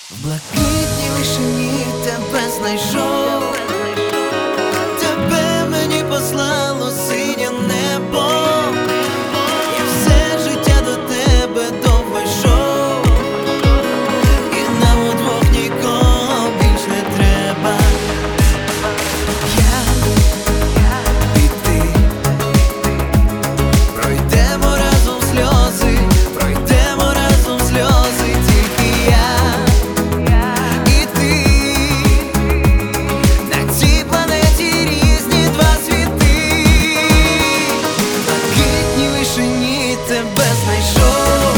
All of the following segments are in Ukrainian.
В блакитній вишині тебе знайшов, тебе мені послало синє небо. Я все життя до тебе довго йшов, і нам удвох нікого більш не треба. Я і ти пройдемо разом сльози, пройдемо разом сльози, тільки я і ти. На цій планеті різні два світи. В блакитній вишині тебе знайшов,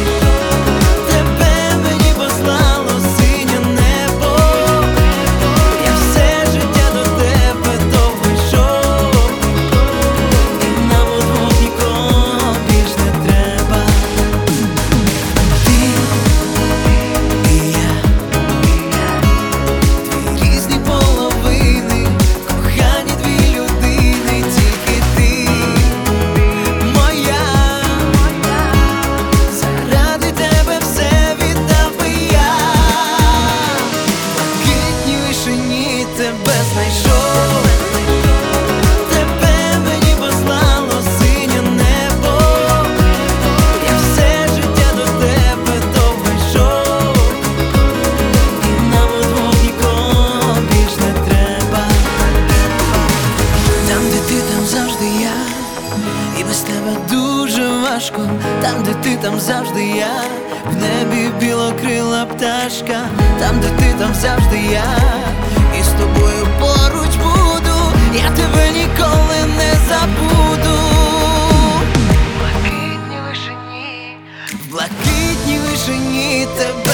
тебе мені послало синє небо. Я все життя до тебе довго йшов, і нам удвох нікого більш не треба. Ти і я, дві різні половини, кохані дві людини, тільки ти моя. Заради тебе все віддав би я. В блакитній вишині тебе знайшов, тебе мені послало синє небо. Я все життя до тебе довго йшов, і нам удвох нікого більш не треба. Там, де ти, там завжди я, і без тебе дуже важко. Там, де ти, там завжди я, в небі білокрила пташка. Там, де ти, там завжди я, і з тобою поруч буду. Я тебе ніколи не забуду. В блакитній вишині тебе